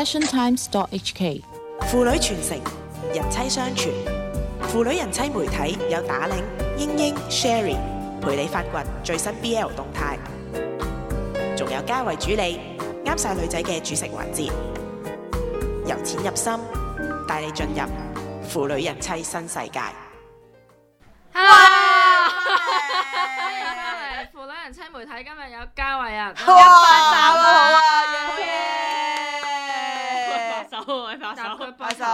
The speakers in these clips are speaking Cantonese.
passiontimes.hk。 父女傳承，人妻相傳，父女人妻媒體有打領、英英、Sherry 陪你發掘最新 BL 動態，仲有嘉慧主理，啱晒女仔嘅煮食環節，由淺入深，帶你進入父女人妻新世界。 父女人妻媒體今日有嘉慧啊， 好啊，拍手，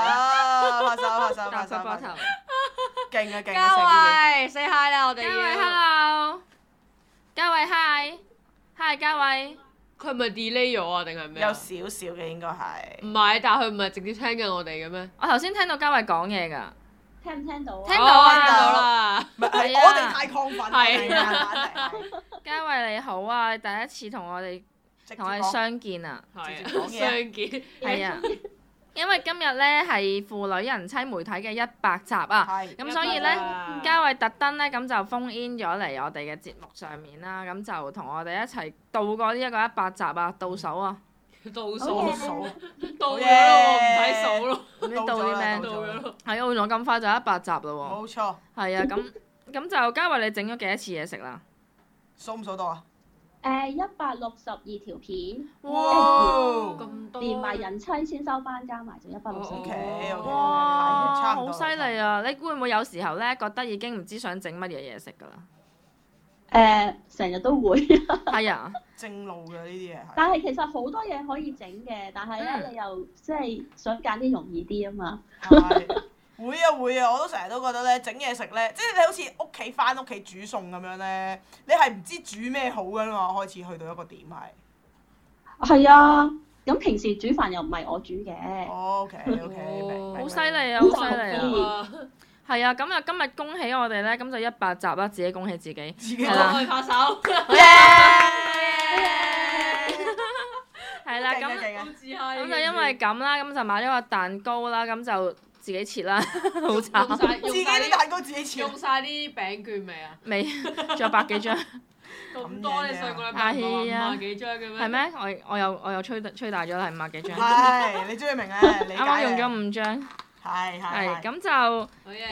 勁啊！ 嘉慧 say hi 啦，我哋嘉慧 hello， 嘉慧 hi， 嘉慧， 佢係咪 delay 咗啊？定係咩？ 有少少嘅應該係。 唔係，但係佢唔係直接聽緊我哋嘅咩？ 我頭先聽到嘉慧講嘢㗎， 聽唔聽到啊？ 聽到啊， 聽到啦。 唔係係啊我哋太亢奮， 係嘉慧你好啊，你第一次同我哋相見啊， 係直接講嘢啊相見。 係啊，因為今日咧係父女人妻媒體嘅100集啊， 係咁所以咧 100啊嘉慧特登咧咁就phone in咗嚟我哋嘅節目上面啦，咁就同我哋一齊度過呢一個100集啊，倒數啊， 倒數數，倒咗咯， 耶唔使數咯。 唔知倒啲咩？ 倒咗咯。 係啊，原來咁快就100集啦喎。 冇錯， 係啊，咁就嘉慧你整咗幾多次嘢食啦？ 數唔數到啊？ 162條片， 哇！ 咁多。 連埋人妻先收班加埋就162。 OK， 哇， 差唔多好犀利啊！你會唔會有時候咧覺得已經唔知想整乜嘢嘢食㗎啦？ 成日都會， 係啊， 正路嘅呢啲嘢係。 但係其實好多嘢可以整嘅，但係咧你又即係想揀啲容易啲啊嘛。 係會啊！我都成日都覺得咧，整嘢食咧，即係你好似屋企翻屋企煮餸咁樣咧，你係唔知煮咩好㗎嘛？開始去到一個點係。 係啊，咁平時煮飯又唔係我煮嘅。 OK，明。 好犀利啊！好犀利啊！ 啊！ 係啊，咁啊今日恭喜我哋咧，咁就100集啦，自己恭喜自己。 自己係啦可以拍手。 係啦，咁就因為咁啦，咁就買咗個蛋糕啦，咁就自己切啦，好慘。 自己啲蛋糕自己切。 用晒啲餅券未啊？ 未，仲有100幾張。 咁多你上個禮拜唔係話50幾張嘅咩？ 係咩？我又吹大咗啦，係50幾張。 係，你終於明啦，理解。 啱啱用咗5張。 係。 咁就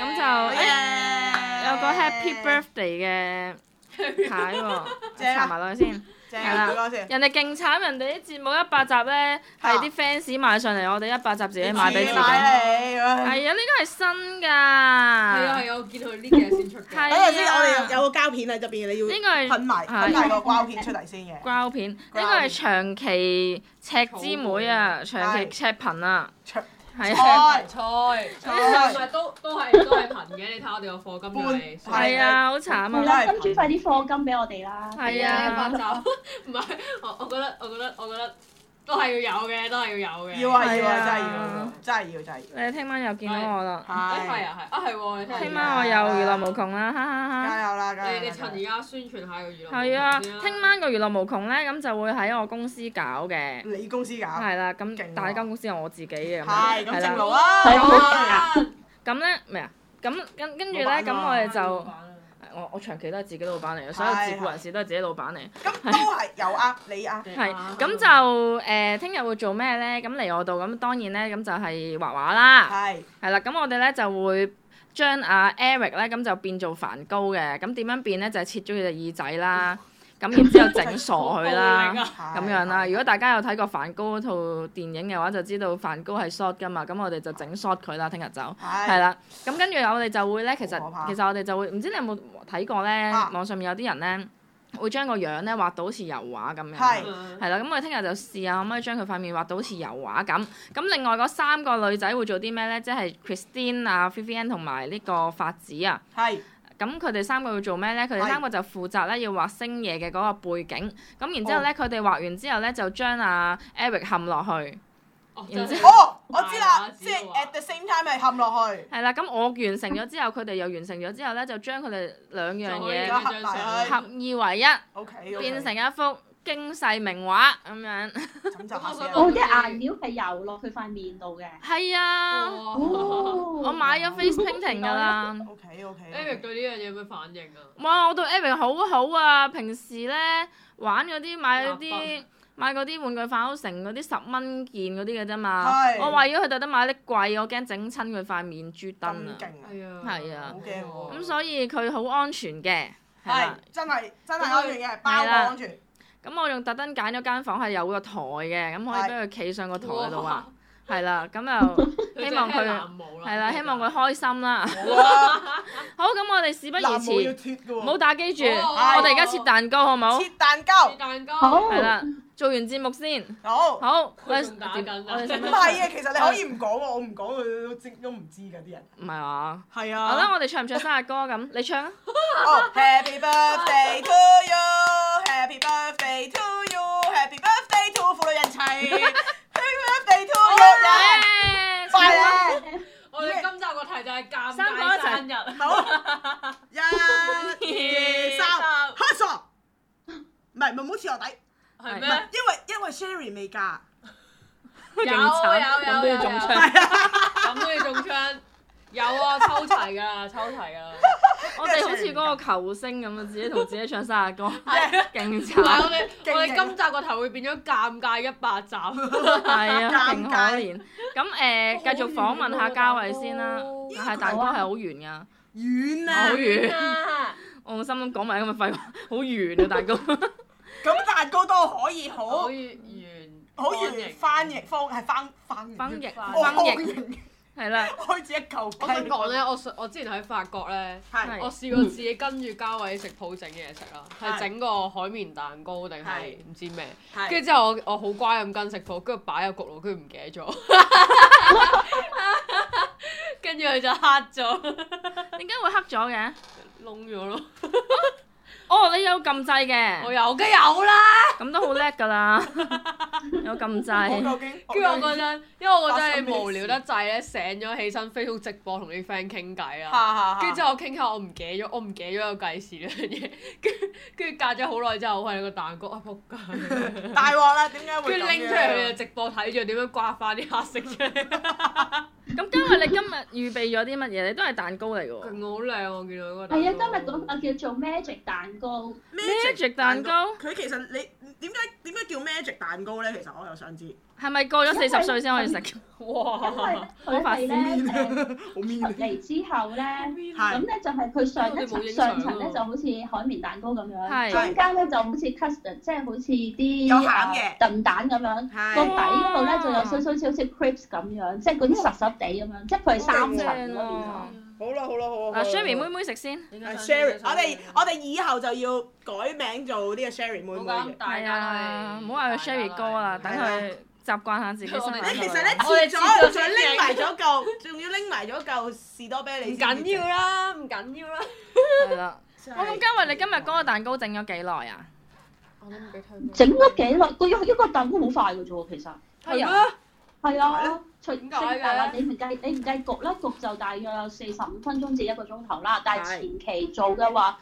有個 Happy Birthday 嘅牌喎，搽埋落去先。 正係啦唔該嗰時。 人哋勁慘，人哋啲節目100集咧係啲 fans 買上嚟，我哋100集自己買俾自己。係啊，呢個係新㗎。 係啊，我見佢呢幾日先出嘅。 係等陣先，我哋啊， 有個膠片喺入邊，你要呢個係噴埋個膠片出嚟先嘅。 膠片，呢個係長期赤之妹啊，長期赤貧啊，係啊， 菜，唔係都係貧嘅，你睇我哋個課金嚟。 係啊，好慘係啊， 啦，跟住快啲課金俾我哋啦。 係啊， 唔係，我覺得都係要有嘅，都係要有嘅。 要啊， 係真係要。 你聽晚又見到我啦， 係喎，你聽聽晚我又娛樂無窮啦，哈哈哈。 加油啦！ 你趁而家宣傳下個娛樂。 係啊，聽晚個娛樂無窮咧，咁就會喺我公司搞嘅。 你公司搞。 係啦，咁勁喎但係間公司係我自己嘅咁樣。 係咁正路啦。 啊！ 係好啊！ 咁咧咩啊？咁跟住咧，咁我哋就我長期都係自己老闆嚟嘅，所有自僱人士都係自己老闆嚟。 咁都係有呃你呃。 係，咁就聽日會做咩咧？咁嚟我度，咁當然咧，咁就係畫畫啦。係啦，咁我哋咧就會將阿 Eric 咧咁就變做梵高嘅。咁點樣變咧？就係切咗佢隻耳仔啦。咁然之後整傻佢啦，咁樣啦。如果大家有睇過梵高嗰套電影嘅話，就知道梵高係 short 噶嘛。咁我哋就整 short 佢啦，聽日就係啦。咁跟住我哋就會咧，其實我哋就會，唔知你有冇睇過咧？網上面有啲人咧會將個樣咧畫到好似油畫咁樣。係啦，咁我哋聽日就試下可唔可以將佢塊面畫到好似油畫咁。咁另外嗰3個女仔會做啲咩咧？即係 Christine 啊、Vivienne 同埋呢個法子啊。咁佢哋3個要做咩咧？佢哋3個就負責咧要畫星爺嘅嗰個背景。咁然之後咧，佢哋畫完之後咧就將阿 Eric 冚落去。然之後我知啦，即係 at the same time 係冚落去。 係啦，咁我完成咗之後，佢哋又完成咗之後咧，就將佢哋2樣嘢合二為一，變成一幅驚世名畫咁樣。 啲顏料係油落佢塊面度嘅。 係啊，我買咗 face painting 㗎啦。 Eric 對呢樣嘢有咩反應啊？ 哇！我對 Eric 好好啊，平時咧玩嗰啲買嗰啲買嗰啲玩具反斗城嗰啲10蚊件嗰啲嘅啫嘛。 係我為咗佢特登買啲貴，我驚整親佢塊面豬燈啊。 咁勁啊！ 係啊， 係啊好驚喎。 咁所以佢好安全嘅。係係啦真係安全嘅，包過安全。 咁我仲特登揀咗間房係有個台嘅，咁可以俾佢企上個台嗰度啊。係啦，咁就希望佢係啦，希望佢開心啦。好，咁我哋事不宜遲，唔好打機住，我哋而家切蛋糕好唔好？ 切蛋糕。 好。 係啦，做完節目先。 好。 好，我仲打緊啊哋唔係啊，其實你可以唔講喎，我唔講佢都唔知㗎啲人。 唔係話。 係啊。 好啦，我哋唱唔唱生日歌咁？你唱啊。 哦，Happy birthday to you，Happy birthday to you，Happy birthday to 婦女人齊。Happy to 耶！ 快咧！ 我哋今集個題就係尷三個一齊尬生日。 好，1、2、3，開傻！唔係好似我底， 係咩？ 因為 Sherry 未嫁。 有咁都要中槍。 咁都要中槍。有啊，抽齊㗎啦，抽齊㗎啦。 我哋好似嗰個球星咁啊，自己同自己唱生日歌，勁唔係慘。 我哋今集個頭會變咗尷尬100集。 係啊，勁可尷尬憐。咁繼續訪問下嘉慧先啦。但係蛋糕係好圓㗎， 遠啊！ 好圓。我心諗講埋咁嘅廢話，好圓啊蛋糕。 咁蛋糕都可以好圓翻譯係啦。 開始一嚿雞。 我想講咧，我之前喺法國咧， 係我試過自己跟住嘉慧食譜整嘢食啦，係整個海綿蛋糕定係唔知咩，跟住之後我好乖咁跟食譜，跟住擺入焗爐，跟住唔記得咗，跟住佢就黑咗， 點解會黑咗嘅？ 燶咗咯。 哦，你有撳掣嘅。 我有梗有啦。 咁都好叻㗎啦，有撳掣。 我究竟？ 跟住我嗰陣，因為我嗰陣係無聊得滯咧，醒咗起身 Facebook 直播同啲 friend 傾偈啦。跟住之後我傾下，我唔記咗個計時呢樣嘢。跟住隔咗好耐之後，我係個蛋糕啊仆街！ 大鑊啦！點解會咁樣？ 跟住拎出嚟佢就直播睇住點樣刮翻啲黑色出嚟。 咁今日你今日預備咗啲乜嘢？你都係蛋糕嚟㗎喎。 好靚我見到嗰個蛋糕。 係啊，今日嗰個叫做 Magic 蛋糕。 Magic 蛋糕。 佢其實你點解叫 Magic 蛋糕咧？其實我又想知。 係咪過咗40歲先可以食？ 哇！ 因為佢係咧好 mean 出嚟之後咧，咁咧就係佢上層咧就好似海綿蛋糕咁樣，中間咧就好似 custard， 即係好似啲有餡嘅燉蛋咁樣，個底嗰度咧就有少少好似 crepes 咁樣，即係嗰啲實實地咁樣，即係佢係3層嗰邊。 好啦。 嗱 Sherry 妹妹食先。 Sherry，我哋以後就要改名做呢個 Sherry 妹妹嘅。 係啊，唔好話佢 Sherry 哥啦，等佢習慣下自己生活。 你其實咧切咗，仲拎埋咗嚿，仲要拎埋咗嚿士多啤梨。 唔緊要啦，唔緊要啦。 係啦。咁嘉慧，你今日嗰個蛋糕整咗幾耐啊？ 我都唔俾推。 整咗幾耐？一個蛋糕好快嘅啫喎，其實。 係咩？ 係啊， 點解嘅？ 你唔計焗啦，焗就大約有45分鐘至1個鐘頭啦。但係前期做嘅話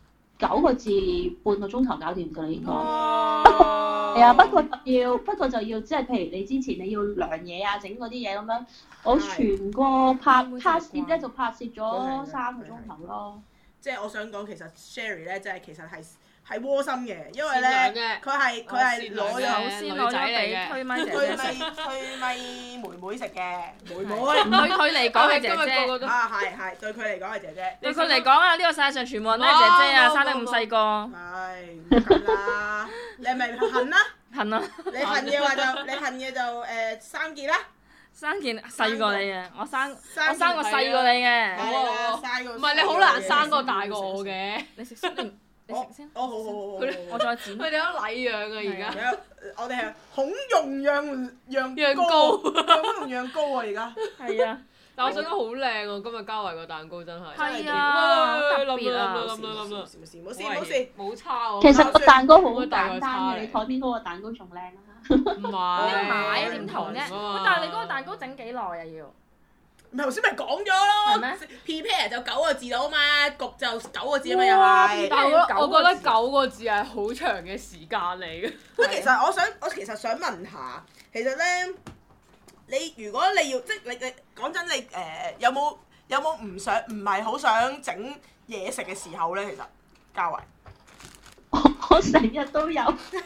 ，9個字半個鐘頭搞掂㗎啦，應該。係啊，不過就要即係譬如你之前你要量嘢啊，整嗰啲嘢咁樣，我全個拍攝咧就拍攝咗3個鐘頭咯。 即係我想講，其實 Sherry 咧，即係其實係窩心嘅，因為咧佢係攞咗俾推咪姐姐食， 推咪妹妹食嘅，妹妹對佢嚟講係姐姐。 啊係，對佢嚟講係姐姐。 對佢嚟講啊，呢個世界上全部人都係姐姐啊，生得咁細個。 係唔緊啦，你係咪恨啊？ 恨啊！ 你恨嘅就生件啦。 生件細過你嘅，我生個細過你嘅。 唔係你好難生個大過我嘅。 你食先，你食先。 好。 我再剪。 佢哋都禮讓啊而家。 我哋係孔融讓高，孔融讓高啊而家。係啊。 但我想講好靚喎，今日嘉慧個蛋糕真係。 係啊，特別啊！ 冇事， 冇差喎。 其實個蛋糕好簡單嘅，你台邊嗰個蛋糕仲靚啦。 唔係。 你買點同啫？但係你嗰個蛋糕整幾耐啊要？ 頭先咪講咗咯，prepare 就9個字到啊嘛，焗就9個字啊嘛又係。 但係我覺得9個字係好長嘅時間嚟嘅。 不過其實我其實想問下，其實咧，你如果你要即係你講真你有冇唔係好想整嘢食嘅時候咧？其實嘉慧， 我成日都有。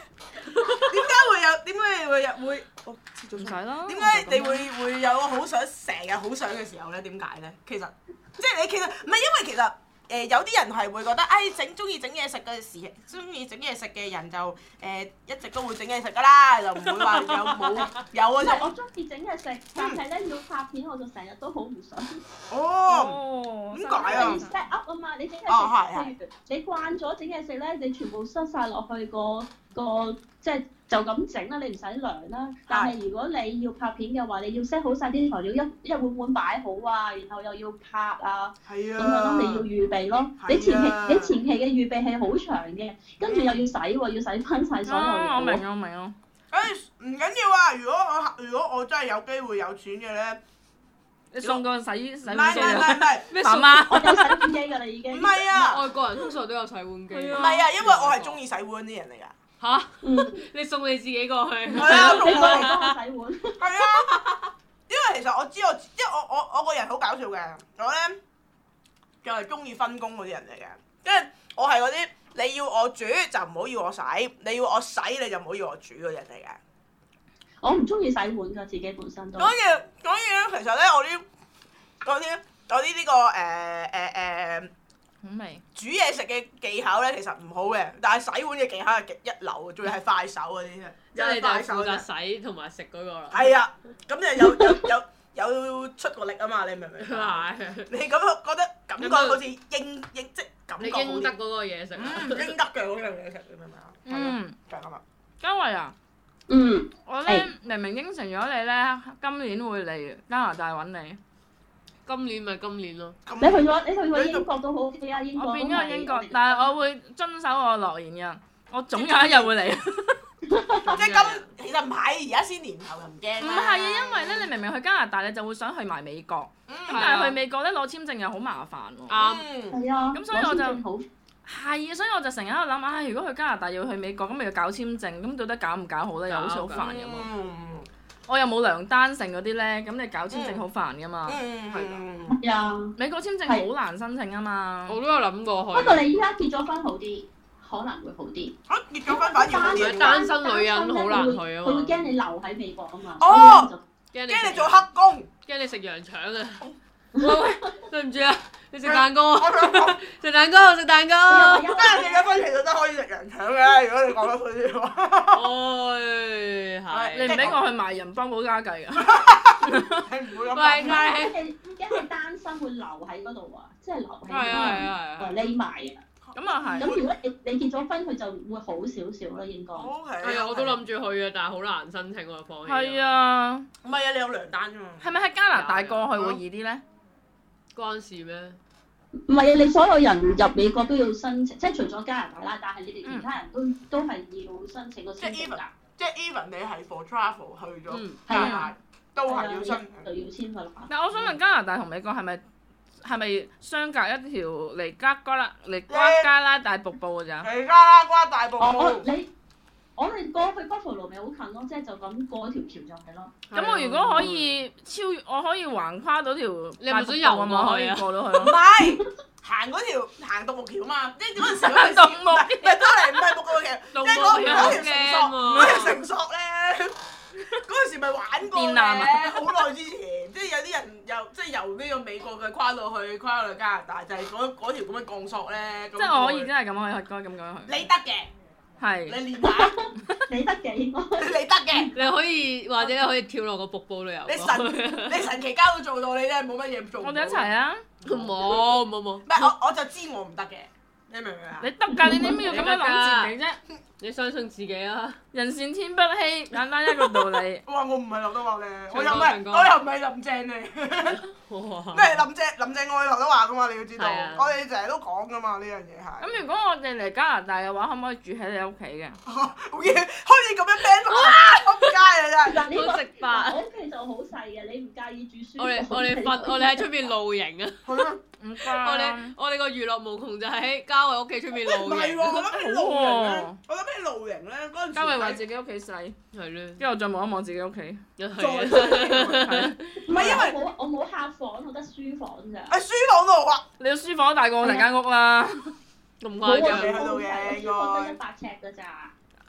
點解會我切咗唔使啦。 點解你會有好想成日好想嘅時候咧？點解咧？其實即係你其實唔係因為其實。有啲人係會覺得，中意整嘢食嘅人就一直都會整嘢食㗎啦，就唔會話有嗰種。 我中意整嘢食，但係咧要拍片我就成日都好唔想。 哦，點解啊？ 你 set up 啊嘛，你整嘢食，你慣咗整嘢食咧，你全部塞晒落去個即係就咁整啦，你唔使量啦。但係如果你要拍片嘅話，你要 set 好晒啲材料，一碗碗擺好啊，然後又要拍啊，咁樣咯，你要預備咯。你前期嘅預備係好長嘅，跟住又要洗喎，要洗翻晒所有嘢。 我明咯。 唔緊要啊！如果我真係有機會有錢嘅咧， 你送個洗碗機唔係咩媽媽？ 我有洗碗機㗎啦已經。 唔係啊！ 外國人通常都有洗碗機。 唔係啊，因為我係中意洗碗啲人嚟㗎。 嚇！你送你自己過去。 係啊， 你過嚟幫我洗碗。 係啊，因為其實我知因為我個人好搞笑嘅，我咧就係中意分工嗰啲人嚟嘅，跟住我係嗰啲你要我煮就唔好要我洗，你要我洗你就唔好要我煮嗰啲人嚟嘅。 我唔中意洗碗㗎，自己本身都。 所以咧，其實咧，我啲呢個好味。 煮嘢食嘅技巧咧，其實唔好嘅，但係洗碗嘅技巧係極一流，仲要係快手嗰啲啫。 即係你就係負責洗同埋食嗰個啦。 係啊，咁就有出過力啊嘛，你明唔明？ 係。 你咁覺得感覺好似應即感覺好啲。 你應得嗰個嘢食。 應得嘅嗰樣嘢食，你明唔明啊？就係咁啊。 嘉慧啊，我咧明明應承咗你咧，今年會嚟加拿大揾你。 今年咪今年咯。 你去咗英國都好 OK 啊，英國。 我變咗英國，但係我會遵守我諾言㗎，我總有一日會嚟。 即係其實唔係，而家先年頭又唔驚。 唔係啊，因為咧，你明明去加拿大，你就會想去埋美國，咁但係去美國咧攞簽證又好麻煩喎。 啱。 係啊。 咁所以我就係啊，所以我就成日喺度諗，如果去加拿大要去美國，咁咪要搞簽證，咁到底搞唔搞好咧？又好似好煩㗎嘛。我又冇糧單剩嗰啲咧，咁你搞簽證好煩㗎嘛。 係啊。 美國簽證好難申請啊嘛。 我都有諗過去。 不過你依家結咗婚好啲，可能會好啲。 結咗婚反而好啲。 單身女人好難去啊嘛。 佢會驚你留喺美國啊嘛。 哦。驚你做黑工。 驚你食羊腸啊！喂，對唔住啊，你食蛋糕啊？食蛋糕，食蛋糕。 真係結咗婚其實都可以食羊腸嘅，如果你講得佢啲話。 係。 你唔俾我去賣人幫補家計㗎？ 你唔會咁講。 驚你單身會留喺嗰度啊，即係留喺係匿埋啊。 咁啊係。 咁如果你結咗婚，佢就會好少少啦，應該。 係啊，我都諗住去啊，但係好難申請，我就放棄。 係啊。 唔係啊，你有糧單啫嘛。 係咪喺加拿大過去會易啲咧？ 關事咩？ 唔係啊，你所有人入美國都要申請，即係除咗加拿大啦，但係你哋其他人都係要申請個簽證㗎。 即係 even 你係 for travel 去咗加拿大，都係要申請。 就要簽㗎啦。 但我想問加拿大同美國係咪相隔一條尼加拉大瀑布㗎咋？ 尼加拉瓜大瀑布。 我哋過去 Buffalo 咪好近咯，即係就咁過條橋就係咯。 咁我如果可以我可以橫跨到條大瀑布啊嘛，可以過到去咯。 唔係行獨木橋嘛，即係嗰陣時嗰條獨木，唔係都係唔係獨木橋，即係嗰條繩索咧，嗰陣時咪玩過嘅，好耐之前，即係有啲人即係由呢個美國嘅跨到去加拿大，就係嗰條咁嘅鋼索咧。 即係我可以真係咁去，該咁樣去。 你得嘅。 係。 你練下。 你得嘅應該。 你得嘅。 你可以或者你可以跳落個瀑布度游。 你神奇交都做到，你真係冇乜嘢做。 我哋一齊啊！ 冇。 唔係我就知我唔得嘅，你明唔明啊？ 你得㗎，你點解要咁樣諗自己啫？ 你相信自己啊！ 人善天不欺，簡單一個道理。 哇！我唔係劉德華咧，我又唔係林鄭嚟。咩林鄭我係劉德華噶嘛？你要知道，我哋成日都講噶嘛呢樣嘢係。 咁如果我哋嚟加拿大嘅話，可唔可以住喺你屋企嘅？ 可以咁樣 ban 我仆街啊真係。 好直白。 我屋企就好細嘅，你唔介意住書房？ 我哋喺出邊露營啊！ 唔該。 我哋個娛樂無窮就喺嘉慧屋企出邊露營。 唔係喎，我諗起露營咧嗰陣時。 嘉慧話自己屋企細。 係咧。 之後再望一望自己屋企。 再細。唔係因為我冇客房，我得書房咋。 喺書房度啊！ 你個書房大過我成間屋啦。 咁誇張。 喺度嘅應該。 書房得100尺㗎咋。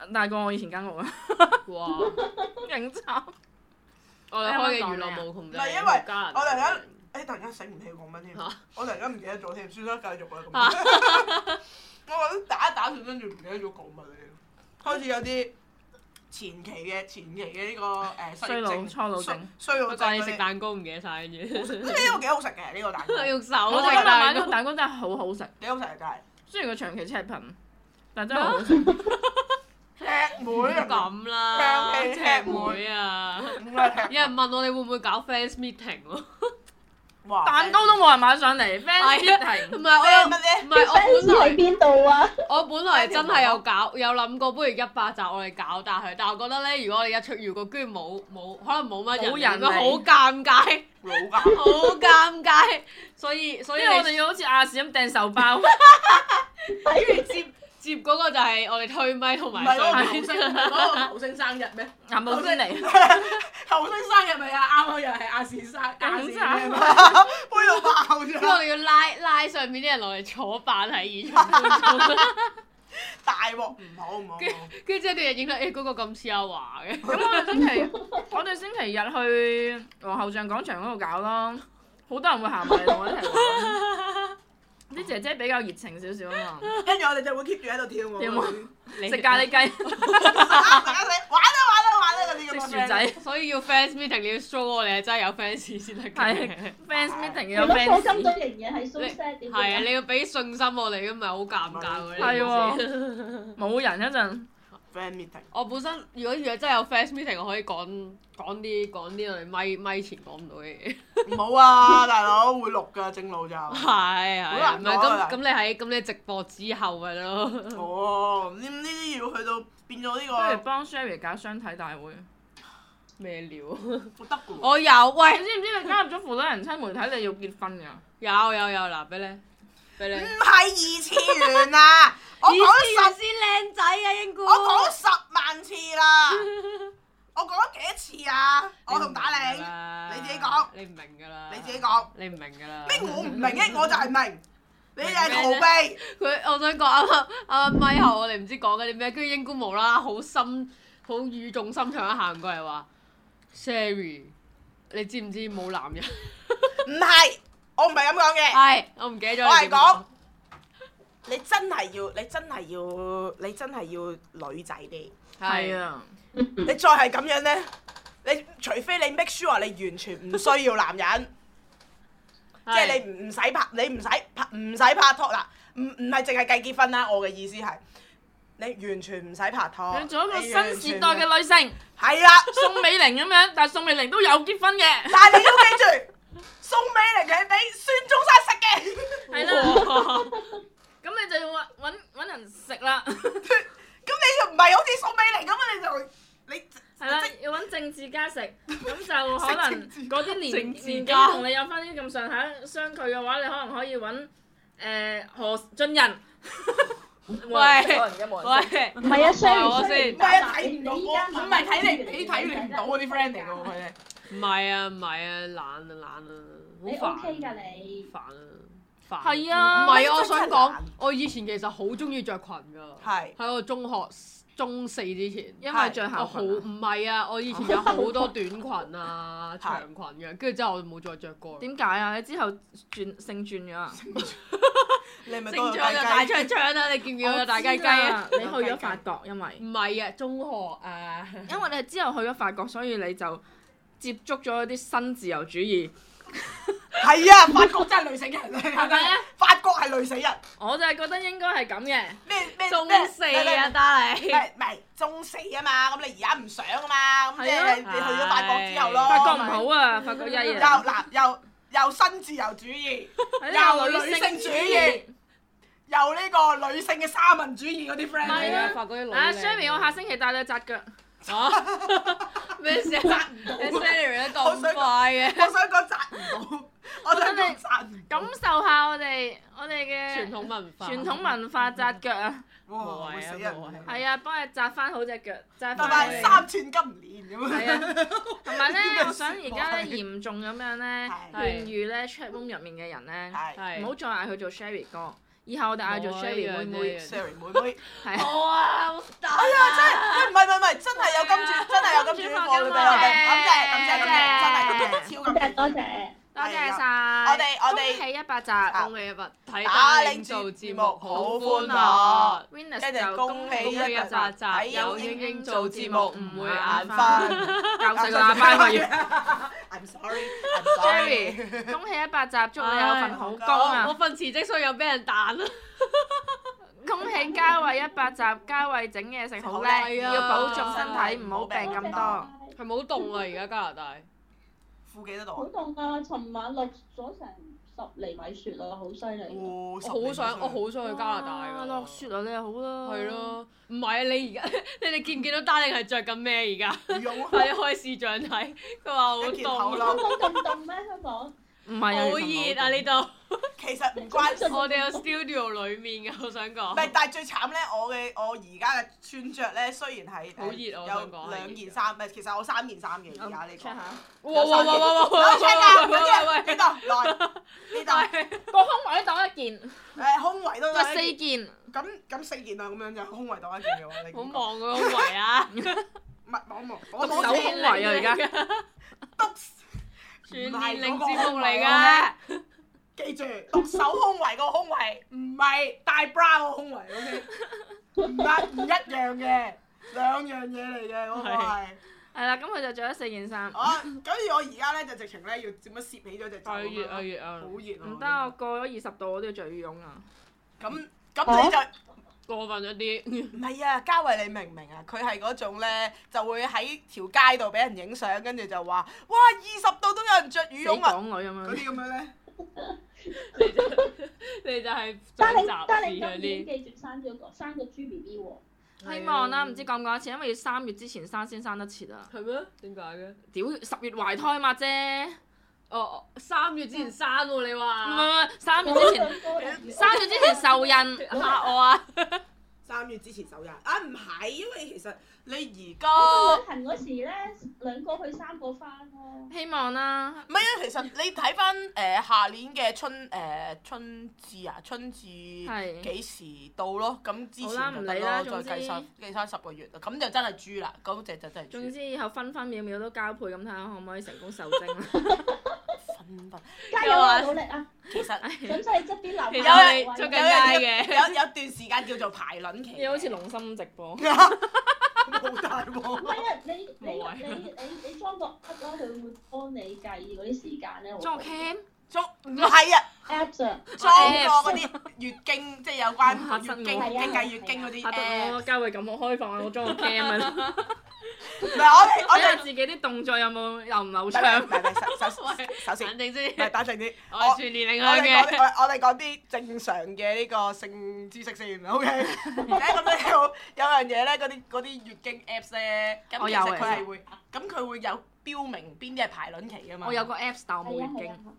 大過我以前間屋啊！ 哇！ 勁慘！ 我哋開嘅娛樂無窮， 唔係因為我突然間，突然間醒唔起講乜添，我突然間唔記得咗添，算啦，繼續啦咁。我覺得打一打算，跟住唔記得咗講乜嚟，開始有啲前期嘅呢個衰老初老症， 衰老症。 你食蛋糕唔記得晒嘅嘢。 呢個幾好食嘅呢個蛋糕。 用手我覺得買呢個蛋糕真係好好食， 幾好食啊真係。 雖然佢長期赤貧，但真係好好食。 赤妹啊咁啦，赤妹啊！有人問我哋會唔會搞 fans meeting 喎？ 蛋糕都冇人買上嚟 fans meeting。 唔係我乜嘢？ 唔係我本來喺邊度啊？ 我本來真係有諗過，不如100集我哋搞大佢，但係我覺得咧，如果我哋一出預告，居然冇可能冇乜人，會好尷尬，好尷尬，所以我哋要好似亞視咁掟手包， 跟住接嗰個就係我哋推咪同埋上面嗰個球星生日咩？ 啱冇先嚟。 球星生日咪啊，啱啱又係亞視杯到爆咗。 跟住我哋要拉上面啲人落嚟坐扮喺現場觀眾。 大鑊唔好。 跟住之後啲人影到嗰個咁似阿華嘅。 咁我哋星期日去皇后像廣場嗰度搞咯，好多人會行埋嚟同我一齊玩。啲姐姐比較熱情少少啊嘛， 跟住我哋就會 keep 住喺度跳舞， 食咖喱雞， 大家玩啦嗰啲咁嘅食薯仔， 所以要 fans meeting 你要 show 我哋係真係有 fans 先得嘅。 係 fans meeting 有係咯，課 fans。 金都仍然係 so sad 點？ 係啊，你要俾信心我哋，咁咪好尷尬喎。 係喎，冇人一陣。 fan meeting。 我本身如果真係有 fans meeting，我可以講啲我哋咪前講唔到嘅嘢。 唔好啊，大佬會錄㗎，正路就。 係，唔係咁你直播之後咪咯。 哦，呢啲要去到變咗呢個。 不如幫 Sherry 搞相睇大會。 咩料？ 得㗎喎。 我有喂， 你知唔知你加入咗婦女人妻媒體，你要結婚㗎？ 有嗱，俾你。 唔係二次元啊！我講先靚仔啊，英姑。 我講10萬次啦。我講咗幾多次啊？我同打你，你自己講。 你唔明㗎啦。 你自己講。 你唔明㗎啦。 咩我唔明嘅，我就係明。你就係逃避。 我想講啱啱咪後，我哋唔知講緊啲咩，跟住英姑無啦啦好語重心長一行過嚟話 ，Sherry，你知唔知冇男人？ 唔係，我唔係咁講嘅。 係，我唔記得咗。 我係講，你真係要女仔啲。 係啊。 你再係咁樣咧，你除非你 make sure 你完全唔需要男人，即係你唔使拍拖啦，唔係淨係計結婚啦。我嘅意思係，你完全唔使拍拖。 你做一個新時代嘅女性。 係啦， 宋美齡咁樣，但係宋美齡都有結婚嘅。 但係你要記住，宋美齡係俾孫中山食嘅。 係啦。咁你就要揾人食啦。 咁你就唔係好似宋美齡咁啊？你係啦，要揾政治家食，咁就可能嗰啲年紀同你有翻啲咁上下相距嘅話，你可能可以揾何俊仁。 喂，唔係啊 ，Sherry 先，唔係啊，睇唔到，唔係睇你睇唔到嗰啲 friend 嚟㗎喎，佢哋。 唔係啊，懶啊， 你 OK 㗎你？ 煩啊！ 係啊， 唔係啊！我想講，我以前其實好中意着裙㗎。 係。 喺我中4之前， 因為着校裙。唔係啊！我以前有好多短裙啊、長裙嘅，跟住之後我冇再着過。 點解啊？你之後性轉咗啊？ 你係咪性轉就大長槍啦！你見唔見我大雞雞啊？ 你去咗法國，因為唔係啊，中學啊。 因為你之後去咗法國，所以你就接觸咗一啲新自由主義。 係啊，法國真係累死人啊！ 係咪啊？ 法國係累死人。 我就係覺得應該係咁嘅。 咩中4啊，得你。 唔係中4啊嘛，咁你而家唔想啊嘛，咁即係你去咗法國之後咯。 法國唔好啊，法國曳啊。 又新自由主義，又女性主義，又呢個女性嘅沙文主義嗰啲 friend 嚟啊！法國啲女。 Sherry，我下星期帶你去紮腳。 咩事啊？紮唔到。你 Sherry 得咁快嘅？ 我想講紮唔到，我想講紮唔到。 感受下我哋嘅傳統文化紮腳啊！ 哇！會死人。 係啊，幫你紮翻好隻腳，紮翻3寸金蓮咁樣。 係啊，同埋咧，我想而家咧嚴重咁樣咧，勸喻咧 chat room 入面嘅人咧，唔好再嗌佢做 Sherry 哥， 以後我哋嗌做 Sherry 妹妹。 Sherry 妹妹。 係。 好啊！ 哎呀，真係，唔係，真係有金主，真係有金主貨俾我哋，感謝，真係超感謝， 多謝。 多謝曬。 我哋恭喜100集， 恭喜100睇打領做節目好歡樂。 Venus 就恭喜 100集，睇有英英做節目唔會眼瞓。 教細個喇叭我要。 I'm sorry。 恭喜100集，祝你有份好工啊！ 我份辭職信又俾人彈啦。 恭喜嘉慧100集，嘉慧整嘢食好叻，要保重身體，唔好病咁多。 係咪好凍啊？而家加拿大。 負幾多度？ 好凍啊！尋晚落咗成10厘米雪啊，好犀利！ 我好想去加拿大㗎。 落雪啊！你又好啦。 係咯，唔係啊！你而家你哋見唔見到丹寧係着緊咩而家？ 羽絨。 快啲開視像睇，佢話好凍。 香港咁凍咩？香港？ 唔係啊！ 好熱啊！呢度。 其實唔關事。 我哋有 studio 裡面嘅，我想講。 唔係，但係最慘咧，我而家嘅穿着咧，雖然係好熱，我想講。 有2件衫，唔係，其實我3件衫嘅而家呢個。 check 下。 哇！ 攞 check 㗎，呢度來呢度。 個胸圍都當一件。 胸圍都。 有4件。 咁4件啊，咁樣就胸圍當一件嘅話，你。 好望個胸圍啊！ 唔係望。 我冇手胸圍啊！而家。 全年齡節目嚟㗎。 記住，獨手胸圍個胸圍唔係大 bra 個胸圍 ，OK？唔一樣嘅，2樣嘢嚟嘅嗰個係。 係啦，咁佢就着咗4件衫。 跟住我而家咧就直情咧要點樣攝起咗隻手。 越啊越啊！ 好熱啊！ 唔得，我過咗20度我都要着羽絨啊。 咁你就過分咗啲。 唔係啊，嘉慧你明唔明啊？佢係嗰種咧就會喺條街度俾人影相，跟住就話：哇，20度都有人着羽絨啊！ 港女咁樣。 嗰啲咁樣咧。 你就係但你嗰今年記住生個豬 BB 喎。 希望啦，唔知講唔講得切，因為要3月之前生先生得切啊。 係咩？點解嘅？ 屌10月懷胎嘛啫。 哦，3月之前生喎，你話？ 唔係，3月之前受孕嚇我啊 ！3月之前受孕啊？唔係，因為其實你而家旅行嗰時咧，2個去3個翻咯。 希望啦。 唔係啊，其實你睇翻下年嘅春至幾時到咯？咁之前就得咯，再計翻10個月，咁就真係豬啦，嗰隻就真係豬。 總之以後分分秒秒都交配，咁睇下可唔可以成功受精啦。 加油啊！努力啊！ 其實咁即係側邊留出緊街嘅， 有段時間叫做排卵期。 你好似龍心直播。 冇大鑊。 唔係啊！你裝個 app 啦，佢會幫你計嗰啲時間咧。 裝個 cam？ 唔係啊 ，apps 啊， 裝個嗰啲月經，即係有關月經計月經嗰啲 app。 嚇得我交會咁好開放啊！我裝個 cam 啊。 唔係我哋自己啲動作有冇流唔流暢？ 首先， 冷靜先， 係冷靜啲。 我全年齡向嘅。 我哋講啲正常嘅呢個性知識先 ，OK？咁咧有樣嘢咧，嗰啲月經 Apps 咧，咁其實佢係會，咁佢會有標明邊啲係排卵期㗎嘛。 我有個 Apps，但我冇月經。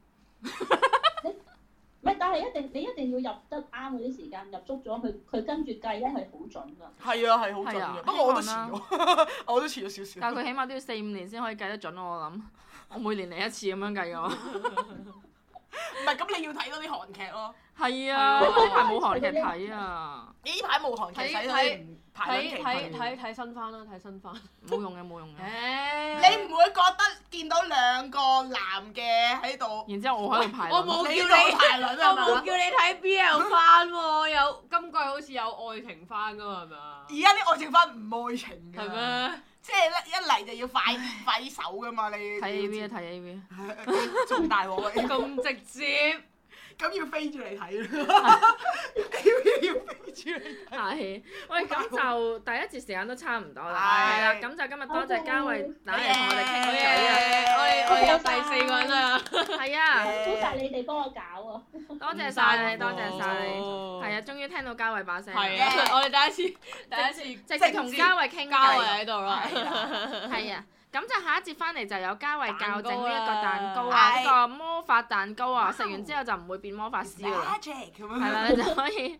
唔係，但係你一定要入得啱嗰啲時間，入足咗佢跟住計咧係好準㗎。 係啊，係好準嘅。不過我都遲咗，我都遲咗少少。 但係佢起碼都要4-5年先可以計得準咯，我諗。我每年嚟一次咁樣計㗎。 唔係，咁你要睇嗰啲韓劇咯。 係啊，呢排冇韓劇睇啊。 呢排冇韓劇睇新番啦，睇新番。 冇用嘅，冇用嘅。 你唔會覺得見到2個男嘅喺度？ 然之後我喺度排。 我冇叫你排卵啊！我冇叫你睇 BL 番喎，有今季好似有愛情番㗎嘛，係咪啊？ 而家啲愛情番唔愛情㗎。 係咩？ 即係一嚟就要快啲手㗎嘛，你。睇 AV 啊！睇 AV。 仲大鑊嘅。 咁直接。 咁要飛住嚟睇啦！要飛住嚟睇。 係，喂，咁就第1節時間都差唔多啦。係啦，咁就今日多謝嘉慧打嚟同我哋傾偈啊！ 我哋有第4個人啦。係啊。 多謝你哋幫我搞啊！ 多謝曬你，多謝曬你。係啊，終於聽到嘉慧把聲。 係啊，我哋第一次直接同嘉慧傾偈。 嘉慧喺度啦。 係啊。咁就下一節翻嚟就有嘉慧教整呢一個蛋糕啊，呢個魔法蛋糕啊，食完之後就唔會變魔法師啦。係啦，你就可以。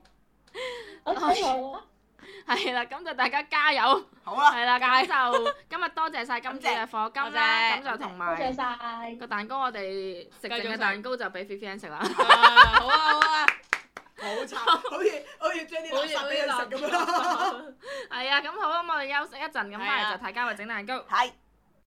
係啦，咁就大家加油。 好啊。 係啦，咁就今日多謝曬今次嘅課金啦，咁就同埋多謝曬個蛋糕，我哋食剩嘅蛋糕就俾 Vivian 食啦。 好啊好啊。 好慘，好似將啲垃圾俾佢食咁樣。 係啊，咁好啦，我哋休息一陣，咁翻嚟就睇嘉慧整蛋糕。係。